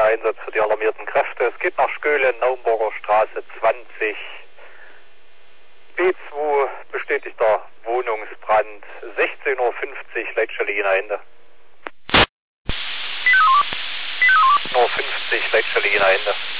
Einsatz für die alarmierten Kräfte. Es geht nach Skölen, Naumburger Straße 20. B2, bestätigter Wohnungsbrand, 16:50 Uhr, Leitstelle Jena Ende. 16:50 Uhr, Leitstelle Jena Ende.